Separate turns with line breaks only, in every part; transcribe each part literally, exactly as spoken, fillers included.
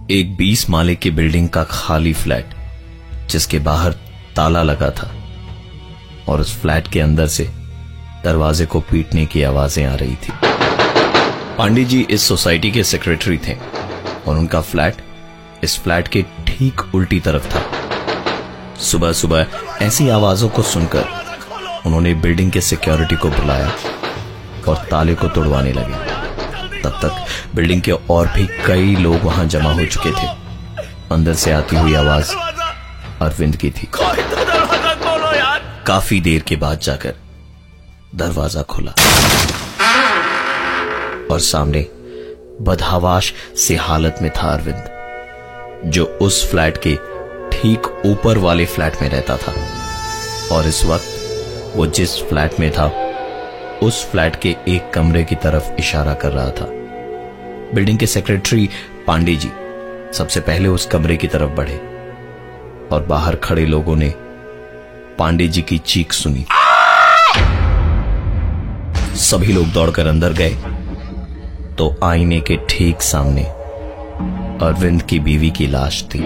एक बीस माले की बिल्डिंग का खाली फ्लैट जिसके बाहर ताला लगा था और उस फ्लैट के अंदर से दरवाजे को पीटने की आवाजें आ रही थी। पांडे जी इस सोसाइटी के सेक्रेटरी थे और उनका फ्लैट इस फ्लैट के ठीक उल्टी तरफ था। सुबह सुबह ऐसी आवाजों को सुनकर उन्होंने बिल्डिंग के सिक्योरिटी को बुलाया और ताले को तोड़वाने लगे। तब तक बिल्डिंग के और भी कई लोग वहां जमा हो चुके थे। अंदर से आती हुई आवाज अरविंद की थी। काफी देर के बाद जाकर दरवाजा खुला और सामने बदहवाश सी हालत में था अरविंद, जो उस फ्लैट के ठीक ऊपर वाले फ्लैट में रहता था। और इस वक्त वो जिस फ्लैट में था उस फ्लैट के एक कमरे की तरफ इशारा कर रहा था। बिल्डिंग के सेक्रेटरी पांडे जी सबसे पहले उस कमरे की तरफ बढ़े और बाहर खड़े लोगों ने पांडे जी की चीख सुनी। सभी लोग दौड़कर अंदर गए तो आईने के ठीक सामने अरविंद की बीवी की लाश थी।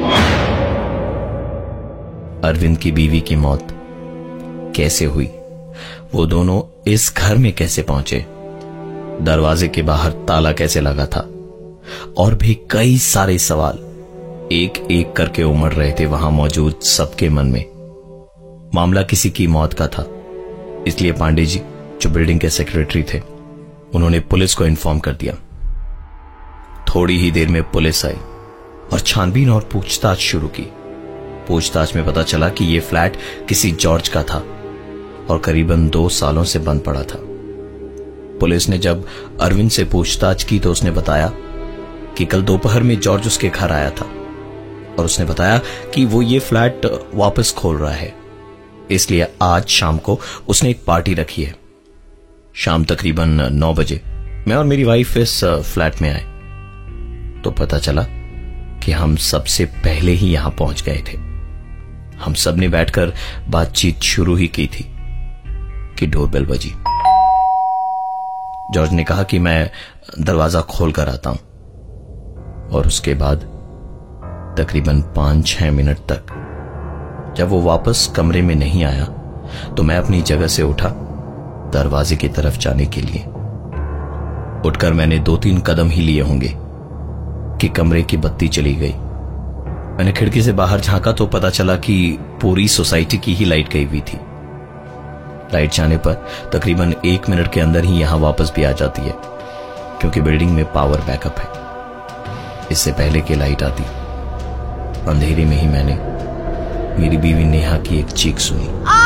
अरविंद की बीवी की मौत कैसे हुई, वो दोनों इस घर में कैसे पहुंचे, दरवाजे के बाहर ताला कैसे लगा था, और भी कई सारे सवाल एक एक करके उमड़ रहे थे वहां मौजूद सबके मन में। मामला किसी की मौत का था, इसलिए पांडे जी जो बिल्डिंग के सेक्रेटरी थे उन्होंने पुलिस को इन्फॉर्म कर दिया। थोड़ी ही देर में पुलिस आई और छानबीन और पूछताछ शुरू की। पूछताछ में पता चला कि यह फ्लैट किसी जॉर्ज का था और करीबन दो सालों से बंद पड़ा था। पुलिस ने जब अरविंद से पूछताछ की तो उसने बताया कि कल दोपहर में जॉर्ज उसके घर आया था और उसने बताया कि वो ये फ्लैट वापस खोल रहा है, इसलिए आज शाम को उसने एक पार्टी रखी है। शाम तकरीबन नौ बजे मैं और मेरी वाइफ इस फ्लैट में आए तो पता चला कि हम सबसे पहले ही यहां पहुंच गए थे। हम सब ने बैठकर बातचीत शुरू ही की थी कि डोरबेल बजी। जॉर्ज ने कहा कि मैं दरवाजा खोल कर आता हूं और उसके बाद तकरीबन पांच छह मिनट तक जब वो वापस कमरे में नहीं आया तो मैं अपनी जगह से उठा दरवाजे की तरफ जाने के लिए। उठकर मैंने दो तीन कदम ही लिए होंगे कि कमरे की बत्ती चली गई। मैंने खिड़की से बाहर झांका तो पता चला कि पूरी सोसाइटी की ही लाइट गई हुई थी। लाइट जाने पर तकरीबन एक मिनट के अंदर ही यहां वापस भी आ जाती है, क्योंकि बिल्डिंग में पावर बैकअप है। इससे पहले कि लाइट आती, अंधेरे में ही मैंने मेरी बीवी नेहा की एक चीख सुनी।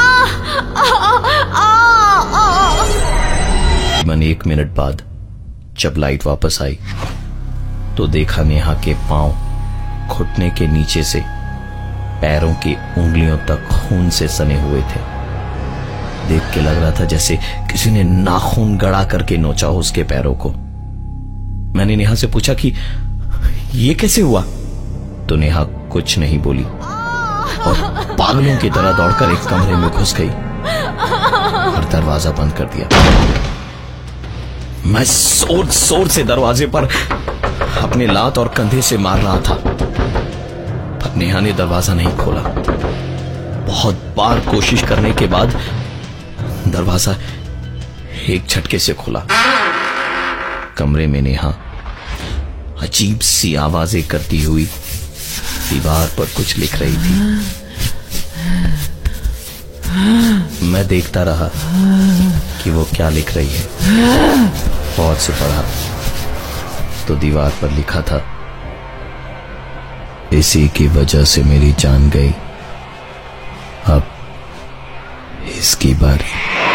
तकरीबन एक मिनट बाद जब लाइट वापस आई तो देखा नेहा के पांव घुटने के नीचे से पैरों की उंगलियों तक खून से सने हुए थे। देख के लग रहा था जैसे किसी ने नाखून गड़ा करके नोचा हो उसके पैरों को। मैंने नेहा से पूछा कि ये कैसे हुआ, तो नेहा कुछ नहीं बोली और पागलों की तरह दौड़कर एक कमरे में घुस गई और दरवाजा बंद कर दिया। मैं जोर जोर से दरवाजे पर अपने लात और कंधे से मार रहा था, पर नेहा ने दरवाजा नहीं खोला। बहुत बार कोशिश करने के बाद दरवाजा एक झटके से खुला। कमरे में नेहा अजीब सी आवाजें करती हुई दीवार पर कुछ लिख रही थी। मैं देखता रहा कि वो क्या लिख रही है। बहुत से पढ़ा तो दीवार पर लिखा था, इसी की वजह से मेरी जान गई, अब इसकी बारी।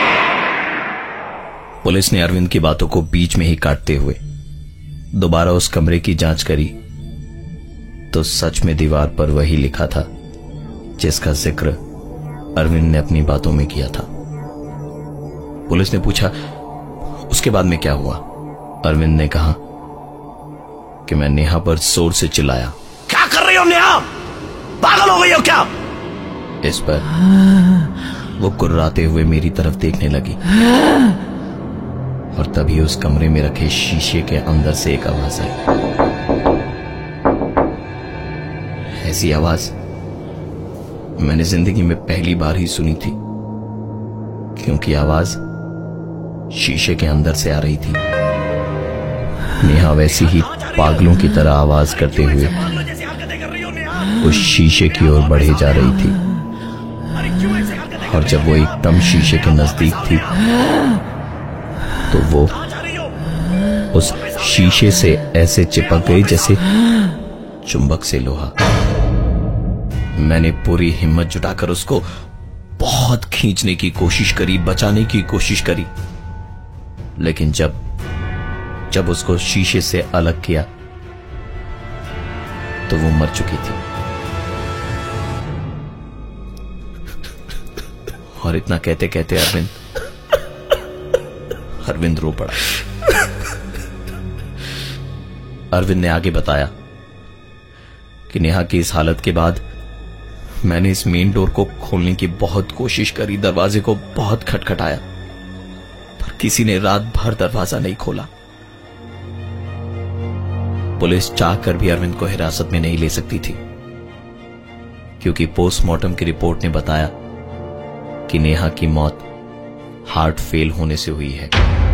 पुलिस ने अरविंद की बातों को बीच में ही काटते हुए दोबारा उस कमरे की जांच करी तो सच में दीवार पर वही लिखा था जिसका जिक्र अरविंद ने अपनी बातों में किया था। पुलिस ने पूछा, उसके बाद में क्या हुआ? अरविंद ने कहा कि मैं नेहा पर जोर से चिल्लाया, क्या कर रही हो नेहा, पागल हो गई हो क्या? इस पर वो कुर्राते हुए मेरी तरफ देखने लगी और तभी उस कमरे में रखे शीशे के अंदर से एक आवाज आई, ऐसी आवाज मैंने जिंदगी में पहली बार ही सुनी थी, क्योंकि आवाज शीशे के अंदर से आ रही थी। नेहा वैसी ही पागलों की तरह आवाज करते हुए उस शीशे की ओर बढ़े जा रही थी, और जब वो एकदम शीशे के नजदीक थी तो वो उस शीशे से ऐसे चिपक गई जैसे चुंबक से लोहा। मैंने पूरी हिम्मत जुटाकर उसको बहुत खींचने की कोशिश करी, बचाने की कोशिश करी, लेकिन जब जब उसको शीशे से अलग किया तो वो मर चुकी थी। और इतना कहते कहते अरविंद अरविंद रो पड़ा। अरविंद ने आगे बताया कि नेहा की इस हालत के बाद मैंने इस मेन डोर को खोलने की बहुत कोशिश करी, दरवाजे को बहुत खटखटाया, पर किसी ने रात भर दरवाजा नहीं खोला। पुलिस चाहकर भी अरविंद को हिरासत में नहीं ले सकती थी, क्योंकि पोस्टमार्टम की रिपोर्ट ने बताया कि नेहा की मौत हार्ट फेल होने से हुई है।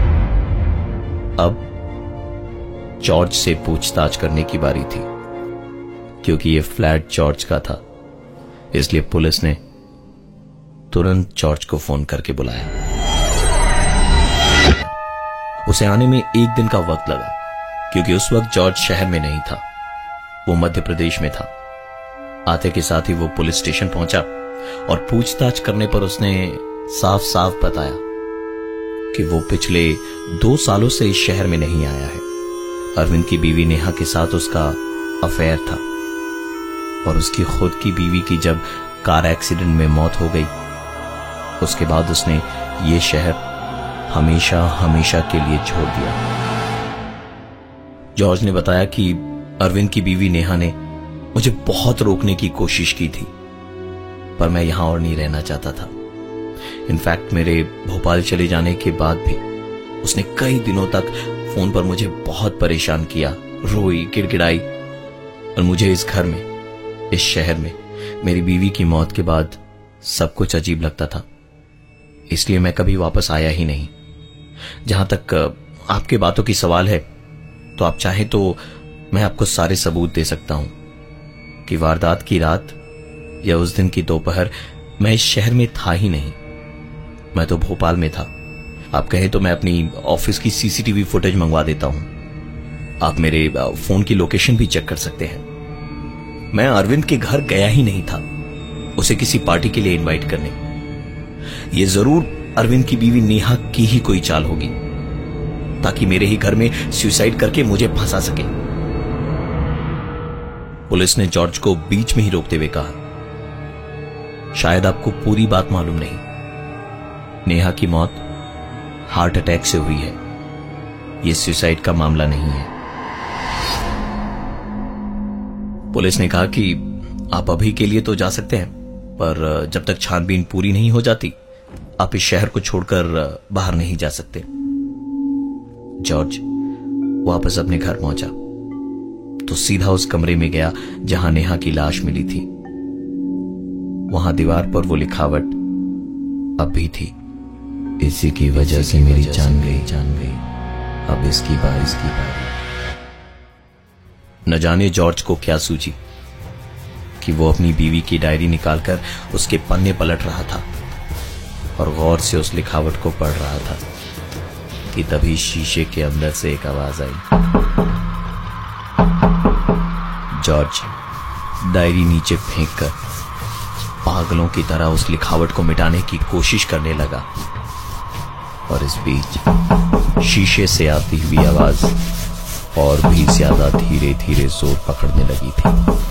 अब जॉर्ज से पूछताछ करने की बारी थी, क्योंकि यह फ्लैट जॉर्ज का था, इसलिए पुलिस ने तुरंत जॉर्ज को फोन करके बुलाया। उसे आने में एक दिन का वक्त लगा, क्योंकि उस वक्त जॉर्ज शहर में नहीं था, वो मध्य प्रदेश में था। आते के साथ ही वो पुलिस स्टेशन पहुंचा और पूछताछ करने पर उसने साफ साफ बताया कि वो पिछले दो सालों से इस शहर में नहीं आया है। अरविंद की बीवी नेहा के साथ उसका अफेयर था, और उसकी खुद की बीवी की जब कार एक्सीडेंट में मौत हो गई, उसके बाद उसने ये शहर हमेशा हमेशा के लिए छोड़ दिया। जॉर्ज ने बताया कि अरविंद की बीवी नेहा ने मुझे बहुत रोकने की कोशिश की थी, पर मैं यहां और नहीं रहना चाहता था। इनफैक्ट मेरे भोपाल चले जाने के बाद भी उसने कई दिनों तक फोन पर मुझे बहुत परेशान किया, रोई, गिड़गिड़ाई, और मुझे इस घर में, इस शहर में मेरी बीवी की मौत के बाद सब कुछ अजीब लगता था, इसलिए मैं कभी वापस आया ही नहीं। जहां तक आपके बातों की सवाल है, तो आप चाहें तो मैं आपको सारे सबूत दे सकता हूं कि वारदात की रात या उस दिन की दोपहर मैं इस शहर में था ही नहीं, मैं तो भोपाल में था। आप कहें तो मैं अपनी ऑफिस की सीसीटीवी फुटेज मंगवा देता हूं, आप मेरे फोन की लोकेशन भी चेक कर सकते हैं। मैं अरविंद के घर गया ही नहीं था उसे किसी पार्टी के लिए इनवाइट करने। यह जरूर अरविंद की बीवी नेहा की ही कोई चाल होगी, ताकि मेरे ही घर में सुसाइड करके मुझे फंसा सके। पुलिस ने जॉर्ज को बीच में ही रोकते हुए कहा, शायद आपको पूरी बात मालूम नहीं, नेहा की मौत हार्ट अटैक से हुई है, यह सुसाइड का मामला नहीं है। पुलिस ने कहा कि आप अभी के लिए तो जा सकते हैं, पर जब तक छानबीन पूरी नहीं हो जाती आप इस शहर को छोड़कर बाहर नहीं जा सकते। जॉर्ज वापस अपने घर पहुंचा तो सीधा उस कमरे में गया जहां नेहा की लाश मिली थी। वहां दीवार पर वो लिखावट अब भी थी, इसी की वजह से मेरी जान गई जान गई अब इसकी बारी इसकी बारी। न जाने जॉर्ज को क्या सूझी कि वो अपनी बीवी की डायरी निकालकर उसके पन्ने पलट रहा था और गौर से उस लिखावट को पढ़ रहा था कि तभी शीशे के अंदर से एक आवाज आई। जॉर्ज डायरी नीचे फेंककर पागलों की तरह उस लिखावट को मिटाने की कोशिश करने लगा, और इस बीच शीशे से आती हुई आवाज और भी ज्यादा धीरे धीरे जोर पकड़ने लगी थी।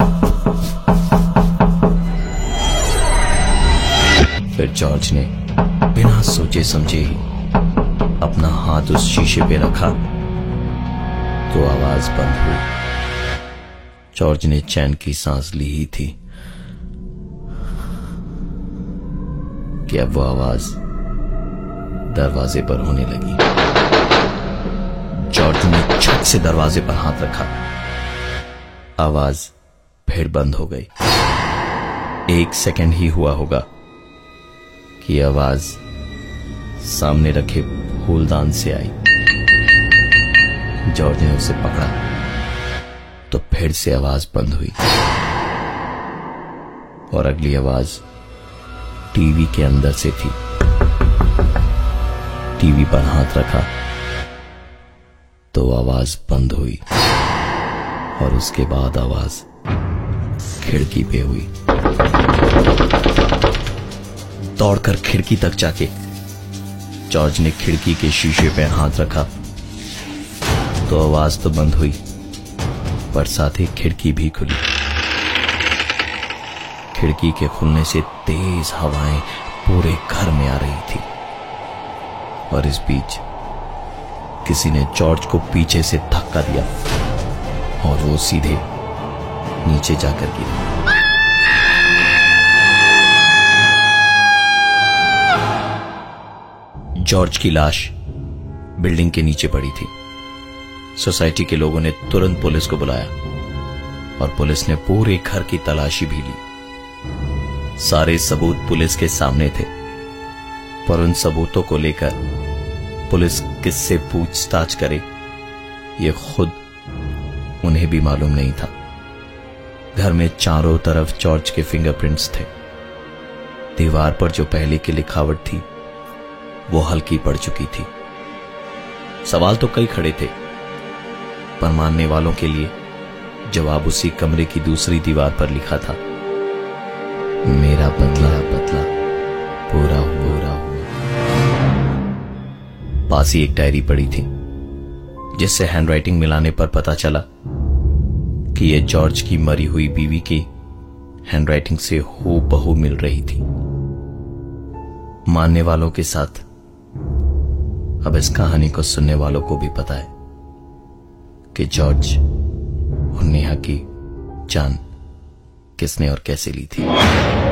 फिर जॉर्ज ने बिना सोचे समझे ही अपना हाथ उस शीशे पे रखा तो आवाज बंद हुई। जॉर्ज ने चैन की सांस ली ही थी कि अब वो आवाज दरवाजे पर होने लगी। जॉर्ज ने झट से दरवाजे पर हाथ रखा, आवाज फिर बंद हो गई। एक सेकंड ही हुआ होगा कि आवाज सामने रखे फूलदान से आई। जॉर्ज ने उसे पकड़ा तो फिर से आवाज बंद हुई और अगली आवाज टीवी के अंदर से थी। टीवी पर हाथ रखा तो आवाज बंद हुई और उसके बाद आवाज खिड़की पे हुई। दौड़कर खिड़की तक जाके जॉर्ज ने खिड़की के शीशे पे हाथ रखा तो आवाज तो बंद हुई पर साथ ही खिड़की भी खुली। खिड़की के खुलने से तेज हवाएं पूरे घर में आ रही थी और इस बीच किसी ने जॉर्ज को पीछे से धक्का दिया और वो सीधे नीचे जाकर गिरा। जॉर्ज की लाश बिल्डिंग के नीचे पड़ी थी। सोसाइटी के लोगों ने तुरंत पुलिस को बुलाया और पुलिस ने पूरे घर की तलाशी भी ली। सारे सबूत पुलिस के सामने थे पर उन सबूतों को लेकर पुलिस किससे पूछताछ करे ये खुद उन्हें भी मालूम नहीं था। घर में चारों तरफ जॉर्ज के फिंगरप्रिंट्स थे। दीवार पर जो पहले की लिखावट थी वो हल्की पड़ चुकी थी। सवाल तो कई खड़े थे पर मानने वालों के लिए जवाब उसी कमरे की दूसरी दीवार पर लिखा था, मेरा बदला बदला पूरा पूरा हुआ। पास ही एक डायरी पड़ी थी जिससे हैंडराइटिंग मिलाने पर पता चला कि यह जॉर्ज की मरी हुई बीवी की हैंडराइटिंग से हूबहू मिल रही थी। मानने वालों के साथ अब इस कहानी को सुनने वालों को भी पता है कि जॉर्ज और नेहा की जान किसने और कैसे ली थी।